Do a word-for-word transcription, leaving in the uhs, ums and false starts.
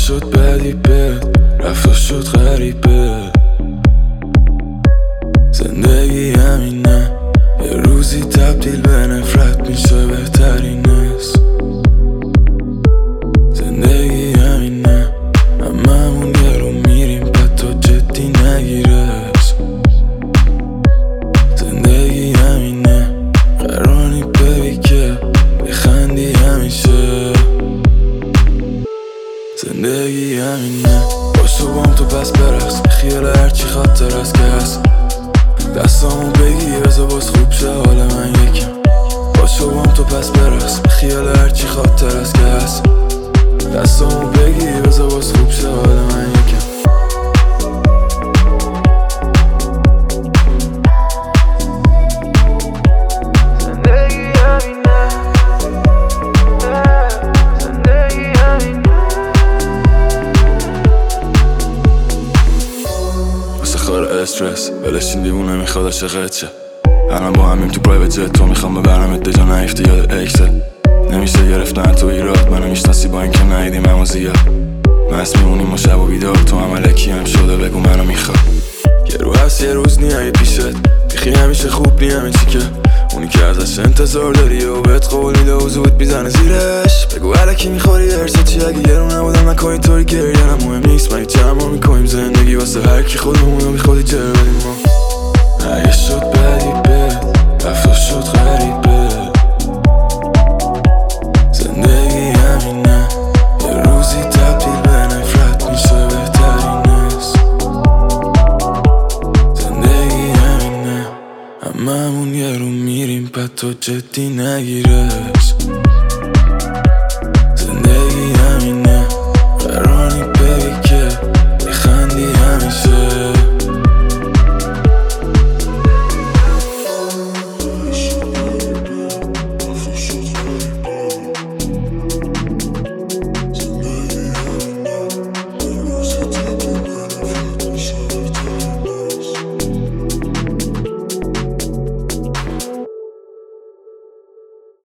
شد بدی بد، رفتا شد غریبه. زندگی همینه، یه روزی تبدیل به نفرت میشه بهترین است. زندگی همینه، هممون یه رو میریم بعد تو جدی نگیرش. زندگی همینه، قرانی ببی که بخندی همیشه. زندگی همینه، باشو بام تو پس برقص، خیال هرچی خاطر از که هست. دستامو بگی بذار باز خوب شه حال من یکم. باشو بام تو پس برقص، خیال هرچی خاطر از که هست. دستامو بگی بذار باز خوب شه حال من یکم. استرس ولش این دیوونه میخواد عاشقت شه. الان با همیم تو پرایوت جت، تو میخوام ببرمت دجا نیفتی یاد اکسل. نمیشه گرفتن تو ایراد، منو میشناسی با اینکه ندیدیم همو زیاد. مست میمونیم ما شب و بیدار، تو هم علکی هم شده بگو منو میخواد. یه رو هست یه روز نیایی پیشت، بیخی همیشه خوب نی همین چی که اونی که ازش انتظار داری و بهت قول میده و زود بیزنه زیرش. بگو علکی میخوری ارسه چی اگه یه رو نبودم نکنی طوری گریه نه مهم نیست. ما چه ما میکنیم زندگی واسه هرکی خودمونو بی خودی جر بدیم ما. اگه شد بدی بد، رفتا شد غریبه. زندگی همینه، یه روزی تبدیل به نفرت میشه بهترین است. زندگی همینه، هممون یه رو میریم بعد تو جدی نگیرش.